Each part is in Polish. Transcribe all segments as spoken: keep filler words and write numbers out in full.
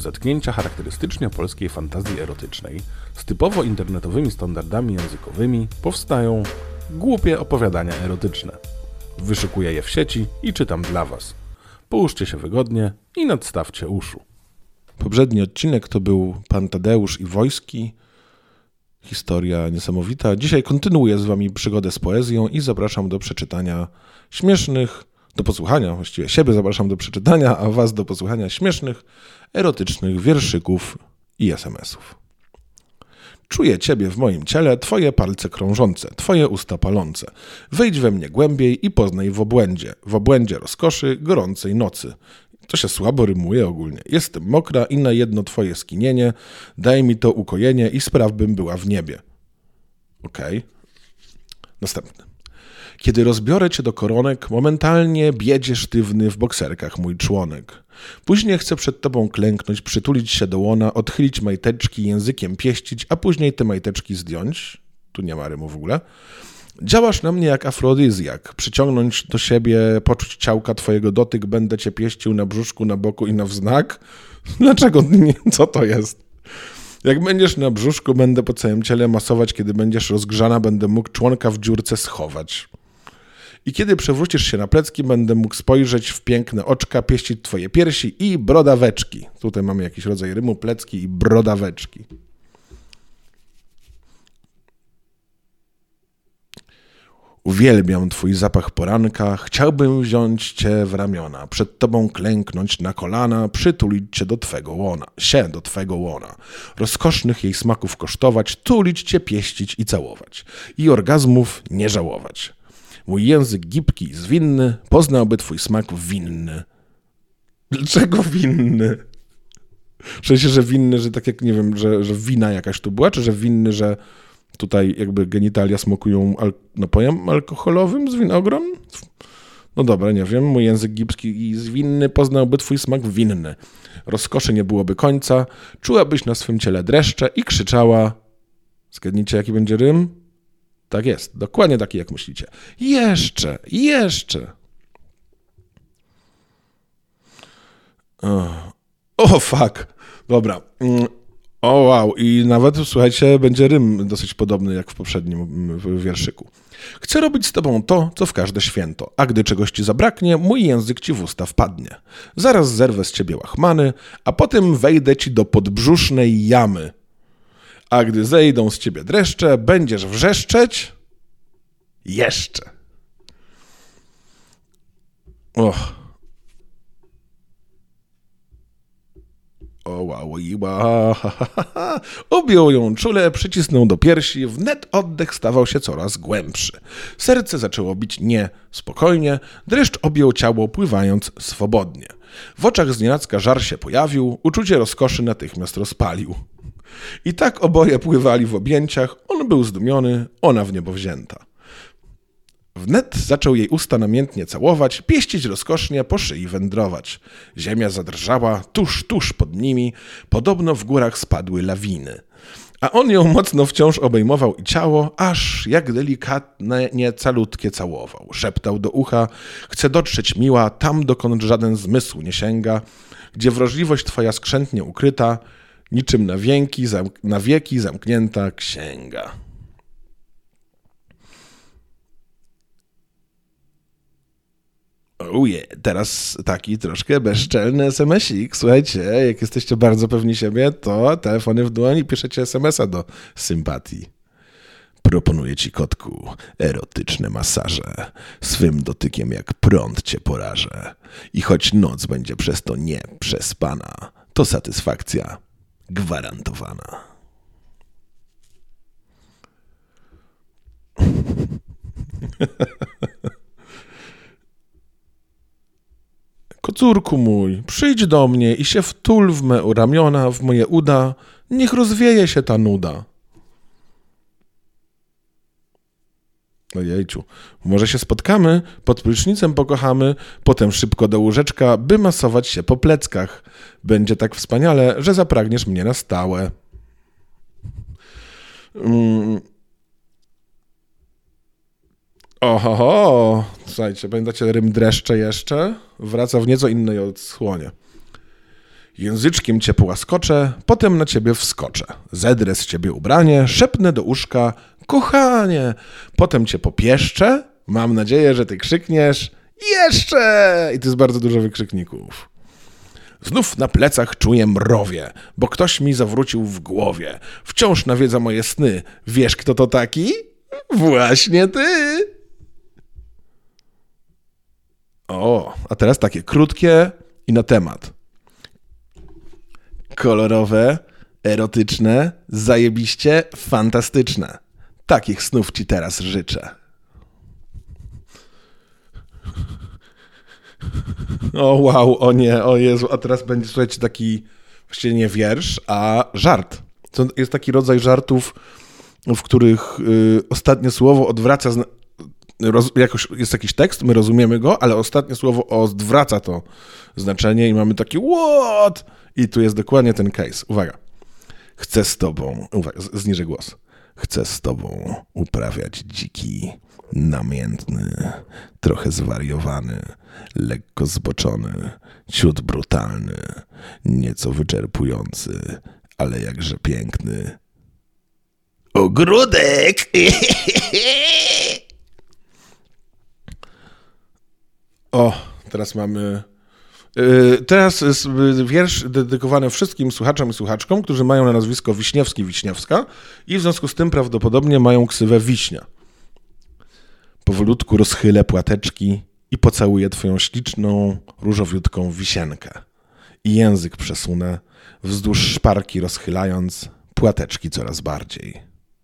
zetknięcia charakterystycznie polskiej fantazji erotycznej z typowo internetowymi standardami językowymi powstają głupie opowiadania erotyczne. Wyszukuję je w sieci i czytam dla Was. Połóżcie się wygodnie i nadstawcie uszu. Poprzedni odcinek to był Pan Tadeusz i Wojski. Historia niesamowita. Dzisiaj kontynuuję z Wami przygodę z poezją i zapraszam do przeczytania śmiesznych, do posłuchania, właściwie siebie zapraszam do przeczytania, a Was do posłuchania śmiesznych, erotycznych wierszyków i es em esów. Czuję Ciebie w moim ciele, Twoje palce krążące, Twoje usta palące. Wejdź we mnie głębiej i poznaj w obłędzie, w obłędzie rozkoszy gorącej nocy. To się słabo rymuje ogólnie. Jestem mokra i na jedno Twoje skinienie daj mi to ukojenie i spraw bym była w niebie. Okej. Okay. Następny. Kiedy rozbiorę Cię do koronek, momentalnie biedzie sztywny w bokserkach mój członek. Później chcę przed Tobą klęknąć, przytulić się do łona, odchylić majteczki, językiem pieścić, a później te majteczki zdjąć. Tu nie ma rymu w ogóle. Działasz na mnie jak afrodyzjak. Przyciągnąć do siebie, poczuć ciałka Twojego dotyk, będę Cię pieścił na brzuszku, na boku i na wznak. Dlaczego? Nie, co to jest? Jak będziesz na brzuszku, będę po całym ciele masować, kiedy będziesz rozgrzana, będę mógł członka w dziurce schować. I kiedy przewrócisz się na plecki, będę mógł spojrzeć w piękne oczka, pieścić Twoje piersi i brodaweczki. Tutaj mamy jakiś rodzaj rymu, plecki i brodaweczki. Uwielbiam Twój zapach poranka, chciałbym wziąć Cię w ramiona, przed Tobą klęknąć na kolana, przytulić Cię do Twego łona, się do Twego łona, rozkosznych jej smaków kosztować, tulić Cię, pieścić i całować, i orgazmów nie żałować. Mój język gibki i zwinny poznałby Twój smak winny. Dlaczego winny? W sensie, że winny, że tak jak, nie wiem, że, że wina jakaś tu była, czy że winny, że tutaj jakby genitalia smakują al- napojem alkoholowym z winogron? No dobra, nie wiem. Mój język gibki i zwinny poznałby Twój smak winny. Rozkoszy nie byłoby końca. Czułabyś na swym ciele dreszcze i krzyczała... Zgadnijcie, jaki będzie rym? Tak jest. Dokładnie taki, jak myślicie. Jeszcze, jeszcze. O, oh, fuck. Dobra. O wow, i nawet, słuchajcie, będzie rym dosyć podobny jak w poprzednim wierszyku. Chcę robić z Tobą to, co w każde święto, a gdy czegoś Ci zabraknie, mój język Ci w usta wpadnie. Zaraz zerwę z Ciebie łachmany, a potem wejdę Ci do podbrzusznej jamy. A gdy zejdą z Ciebie dreszcze, będziesz wrzeszczeć jeszcze. Och. O, wow, wow, ha, ha, ha. Objął ją czule, przycisnął do piersi, wnet oddech stawał się coraz głębszy. Serce zaczęło bić nie spokojnie, dreszcz objął ciało, pływając swobodnie. W oczach znienacka żar się pojawił, uczucie rozkoszy natychmiast rozpalił. I tak oboje pływali w objęciach, on był zdumiony, ona w niebo wzięta. Wnet zaczął jej usta namiętnie całować, pieścić rozkosznie, po szyi wędrować. Ziemia zadrżała, tuż, tuż pod nimi, podobno w górach spadły lawiny. A on ją mocno wciąż obejmował i ciało, aż jak delikatnie, nie calutkie całował. Szeptał do ucha, chcę dotrzeć miła, tam dokąd żaden zmysł nie sięga, gdzie wrażliwość Twoja skrzętnie ukryta, niczym na, wieki, zamk- na wieki zamknięta księga. Uje, teraz taki troszkę bezczelny es em esik. Słuchajcie, jak jesteście bardzo pewni siebie, to telefony w dłoni piszecie es em esa do sympatii. Proponuję Ci, kotku, erotyczne masaże. Swym dotykiem jak prąd Cię porażę. I choć noc będzie przez to nie przespana, to satysfakcja gwarantowana. Kocurku mój, przyjdź do mnie i się wtul w me ramiona, w moje uda, niech rozwieje się ta nuda. Ojejciu, może się spotkamy, pod prysznicem pokochamy, potem szybko do łóżeczka, by masować się po pleckach. Będzie tak wspaniale, że zapragniesz mnie na stałe. Mm. Oho, słuchajcie, pamiętacie rym dreszcze jeszcze? Wraca w nieco innej odsłonie. Języczkiem cię połaskoczę, potem na ciebie wskoczę. Zedrę z ciebie ubranie, szepnę do uszka, kochanie. Potem cię popieszczę, mam nadzieję, że ty krzykniesz, jeszcze! I to jest bardzo dużo wykrzykników. Znów na plecach czuję mrowie, bo ktoś mi zawrócił w głowie. Wciąż nawiedza moje sny. Wiesz, kto to taki? Właśnie ty! O, a teraz takie krótkie i na temat. Kolorowe, erotyczne, zajebiście, fantastyczne. Takich snów ci teraz życzę. O wow, o nie, o Jezu, a teraz będzie, słuchajcie, taki właściwie nie wiersz, a żart. To jest taki rodzaj żartów, w których y, ostatnie słowo odwraca, zna- roz, jakoś jest jakiś tekst, my rozumiemy go, ale ostatnie słowo odwraca to znaczenie i mamy taki what? I tu jest dokładnie ten case. Uwaga. Chcę z tobą, uwaga, zniżę głos. Chcę z tobą uprawiać dziki, namiętny, trochę zwariowany, lekko zboczony, ciut brutalny, nieco wyczerpujący, ale jakże piękny. Ogródek! O, teraz mamy... Teraz jest wiersz dedykowany wszystkim słuchaczom i słuchaczkom, którzy mają na nazwisko Wiśniewski-Wiśniewska i w związku z tym prawdopodobnie mają ksywę Wiśnia. Powolutku rozchylę płateczki i pocałuję twoją śliczną, różowiutką wisienkę. I język przesunę, wzdłuż szparki rozchylając płateczki coraz bardziej.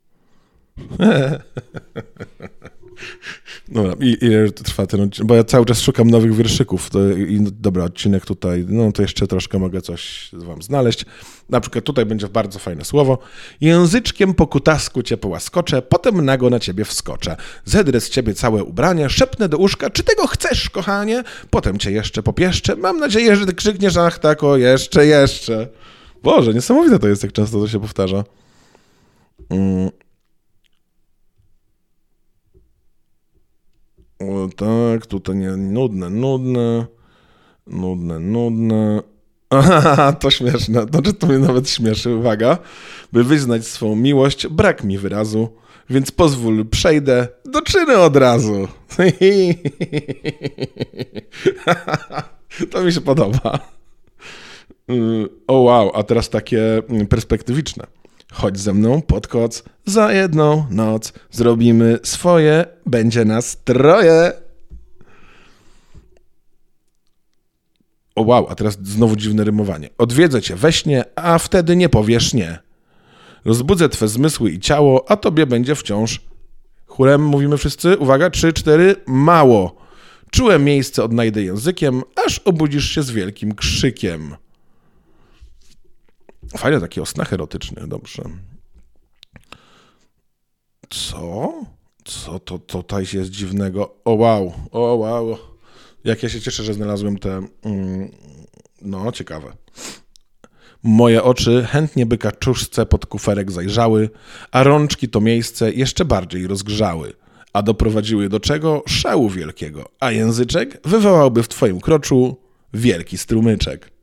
Dobra, i ile trwa ten odcinek? Bo ja cały czas szukam nowych wierszyków. To, i, dobra, odcinek tutaj, no to jeszcze troszkę mogę coś wam znaleźć. Na przykład tutaj będzie bardzo fajne słowo. Języczkiem po kutasku cię połaskoczę, potem nago na ciebie wskoczę. Zedrę z ciebie całe ubranie, szepnę do uszka, czy tego chcesz, kochanie? Potem cię jeszcze popieszczę. Mam nadzieję, że ty krzykniesz, ach tak, o, jeszcze, jeszcze. Boże, niesamowite to jest, jak często to się powtarza. Mm. O, tak, tutaj nie, nudne, nudne, nudne, nudne. Aha, to śmieszne, znaczy to mnie nawet śmieszy, uwaga. By wyznać swą miłość, brak mi wyrazu, więc pozwól, przejdę do czynu od razu. To mi się podoba. O wow, a teraz takie perspektywiczne. Chodź ze mną pod koc, za jedną noc zrobimy swoje, będzie nas troje. O wow, a teraz znowu dziwne rymowanie. Odwiedzę cię we śnie, a wtedy nie powiesz nie. Rozbudzę twe zmysły i ciało, a tobie będzie wciąż. Chórem mówimy wszyscy, uwaga, trzy, cztery, mało. Czułe miejsce odnajdę językiem, aż obudzisz się z wielkim krzykiem. Fajne takie o snach erotycznych, dobrze. Co? Co to tutaj jest dziwnego? O wow, o wow. Jak ja się cieszę, że znalazłem te... Mm, no, ciekawe. Moje oczy chętnie by kaczuszce pod kuferek zajrzały, a rączki to miejsce jeszcze bardziej rozgrzały, a doprowadziły do czego? Szału wielkiego, a języczek wywołałby w twoim kroczu wielki strumyczek.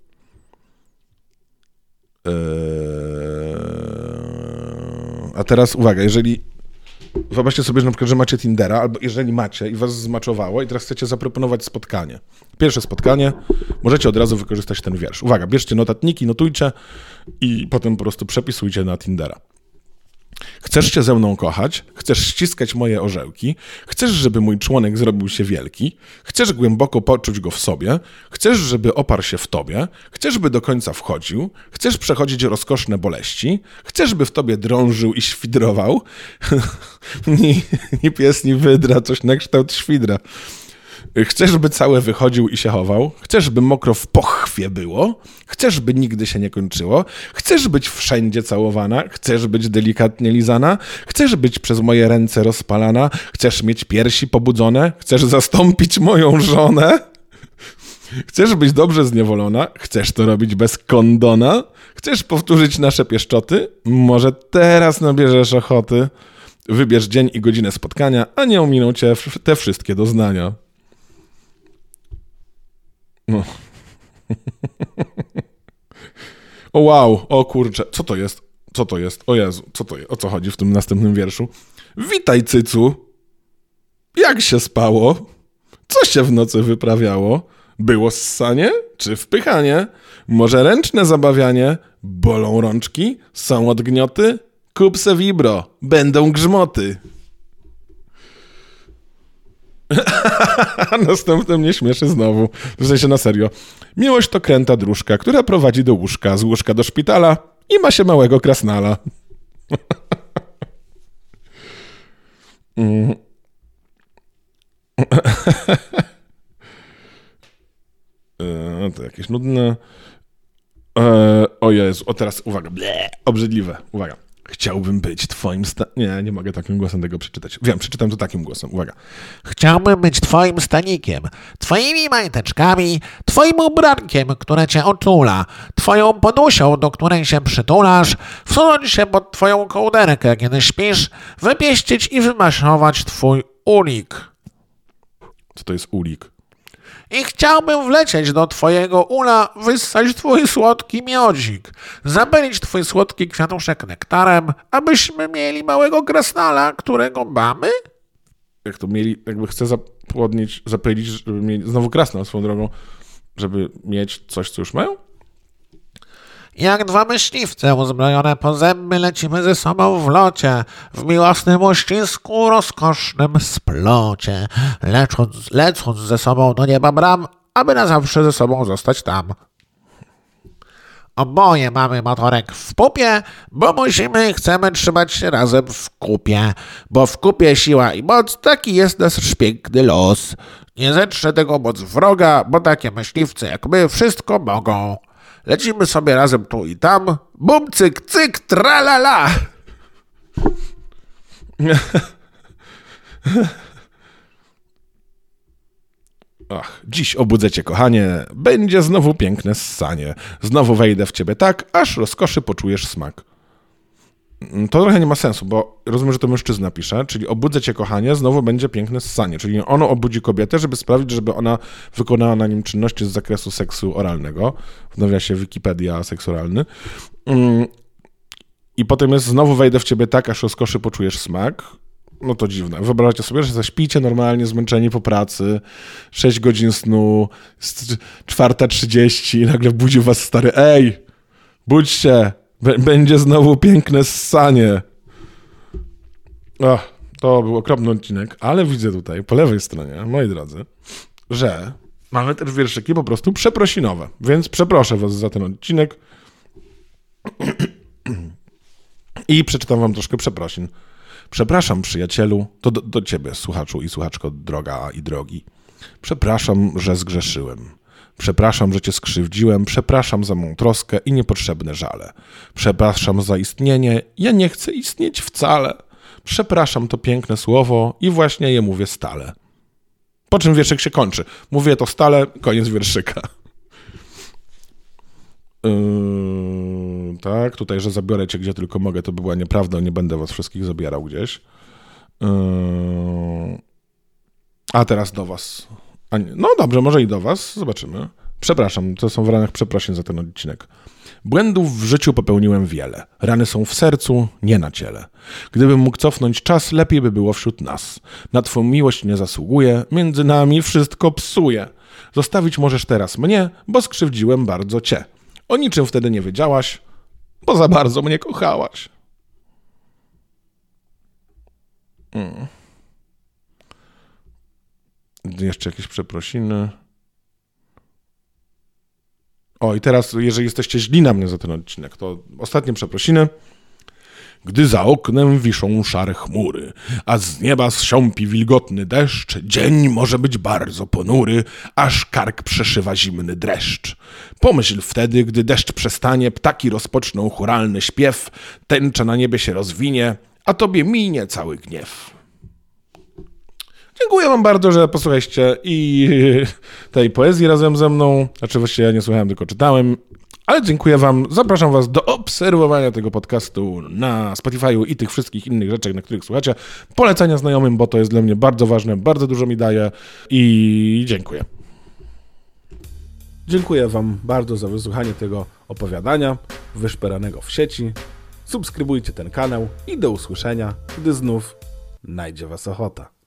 A teraz uwaga, jeżeli wyobraźcie sobie, że na przykład, że macie Tindera, albo jeżeli macie i was zmaczowało i teraz chcecie zaproponować spotkanie. Pierwsze spotkanie, możecie od razu wykorzystać ten wiersz. Uwaga, bierzcie notatniki, notujcie i potem po prostu przepisujcie na Tindera. Chcesz się ze mną kochać, chcesz ściskać moje orzełki, chcesz, żeby mój członek zrobił się wielki, chcesz głęboko poczuć go w sobie, chcesz, żeby oparł się w tobie, chcesz, by do końca wchodził, chcesz przechodzić rozkoszne boleści, chcesz, by w tobie drążył i świdrował, ni, ni pies, ni wydra, coś na kształt świdra. Chcesz, by całe wychodził i się chował? Chcesz, by mokro w pochwie było? Chcesz, by nigdy się nie kończyło? Chcesz być wszędzie całowana? Chcesz być delikatnie lizana? Chcesz być przez moje ręce rozpalana? Chcesz mieć piersi pobudzone? Chcesz zastąpić moją żonę? Chcesz być dobrze zniewolona? Chcesz to robić bez kondona? Chcesz powtórzyć nasze pieszczoty? Może teraz nabierzesz ochoty? Wybierz dzień i godzinę spotkania, a nie ominą cię te wszystkie doznania. No. O wow, o kurczę, co to jest? Co to jest? O Jezu, co to jest? O co chodzi w tym następnym wierszu? Witaj, cycu. Jak się spało? Co się w nocy wyprawiało? Było ssanie czy wpychanie? Może ręczne zabawianie? Bolą rączki? Są odgnioty? Kup se vibro, będą grzmoty. Następne mnie śmieszy znowu. W sensie na serio. Miłość to kręta dróżka, która prowadzi do łóżka, z łóżka do szpitala i ma się małego krasnala. mm. e, to jakieś nudne. E, o Jezu, o teraz uwaga. Ble, obrzydliwe. Uwaga. Chciałbym być twoim sta... Nie, nie mogę takim głosem tego przeczytać. Wiem, przeczytam to takim głosem. Uwaga. Chciałbym być twoim stanikiem, twoimi majteczkami, twoim ubrankiem, które cię otula, twoją podusią, do której się przytulasz, wsunąć się pod twoją kołderkę, kiedy śpisz, wypieścić i wymasować twój ulik. Co to jest ulik? I chciałbym wlecieć do twojego ula, wyssać twój słodki miodzik, zapylić twój słodki kwiatuszek nektarem, abyśmy mieli małego krasnala, którego mamy? Jak to mieli, jakby chcę zapłodnić, zapylić, żeby mieli, znowu krasnal swoją drogą, żeby mieć coś, co już mają? Jak dwa myśliwce uzbrojone po zęby lecimy ze sobą w locie, w miłosnym uścisku, rozkosznym splocie, lecąc, lecąc ze sobą do nieba bram, aby na zawsze ze sobą zostać tam. Oboje mamy motorek w pupie, bo musimy i chcemy trzymać się razem w kupie, bo w kupie siła i moc, taki jest nasz piękny los. Nie zetrze tego moc wroga, bo takie myśliwce jak my wszystko mogą. Lecimy sobie razem tu i tam. Bum, cyk, cyk, tralala. Ach, dziś obudzę cię, kochanie. Będzie znowu piękne ssanie. Znowu wejdę w ciebie tak, aż rozkoszy poczujesz smak. To trochę nie ma sensu, bo rozumiem, że to mężczyzna pisze, czyli obudzę cię, kochanie, znowu będzie piękne ssanie. Czyli ono obudzi kobietę, żeby sprawić, żeby ona wykonała na nim czynności z zakresu seksu oralnego. W nawiasie Wikipedia seks oralny. I potem jest znowu wejdę w ciebie tak, aż rozkoszy poczujesz smak. No to dziwne. Wyobraźcie sobie, że zaśpicie normalnie, zmęczeni po pracy, sześć godzin snu, czwarta trzydzieści i nagle budzi was stary, ej, budź się, będzie znowu piękne ssanie. Ach, to był okropny odcinek, ale widzę tutaj, po lewej stronie, moi drodzy, że mamy też wierszyki po prostu przeprosinowe, więc przeproszę was za ten odcinek i przeczytam wam troszkę przeprosin. Przepraszam, przyjacielu, to do, do ciebie, słuchaczu i słuchaczko, droga i drogi. Przepraszam, że zgrzeszyłem. Przepraszam, że cię skrzywdziłem. Przepraszam za mą troskę i niepotrzebne żale. Przepraszam za istnienie. Ja nie chcę istnieć wcale. Przepraszam to piękne słowo i właśnie je mówię stale. Po czym wierszyk się kończy. Mówię to stale, koniec wierszyka. Yy, tak, tutaj, że zabiorę cię gdzie tylko mogę, to by była nieprawda, nie będę was wszystkich zabierał gdzieś. Yy, a teraz do was. A nie, no dobrze, może i do was, zobaczymy. Przepraszam, to są w ranach przeprosin za ten odcinek. Błędów w życiu popełniłem wiele. Rany są w sercu, nie na ciele. Gdybym mógł cofnąć czas, lepiej by było wśród nas. Na twą miłość nie zasługuję, między nami wszystko psuje. Zostawić możesz teraz mnie, bo skrzywdziłem bardzo cię. O niczym wtedy nie wiedziałaś, bo za bardzo mnie kochałaś. Hmm. Jeszcze jakieś przeprosiny. O, i teraz, jeżeli jesteście źli na mnie za ten odcinek, to ostatnie przeprosiny. Gdy za oknem wiszą szare chmury, a z nieba zsiąpi wilgotny deszcz, dzień może być bardzo ponury, aż kark przeszywa zimny dreszcz. Pomyśl wtedy, gdy deszcz przestanie, ptaki rozpoczną chóralny śpiew, tęcza na niebie się rozwinie, a tobie minie cały gniew. Dziękuję wam bardzo, że posłuchaliście i tej poezji razem ze mną. Znaczy właściwie ja nie słuchałem, tylko czytałem. Ale dziękuję wam. Zapraszam was do obserwowania tego podcastu na Spotify'u i tych wszystkich innych rzeczy, na których słuchacie. Polecania znajomym, bo to jest dla mnie bardzo ważne, bardzo dużo mi daje i dziękuję. Dziękuję wam bardzo za wysłuchanie tego opowiadania wyszperanego w sieci. Subskrybujcie ten kanał i do usłyszenia, gdy znów najdzie Was ochota.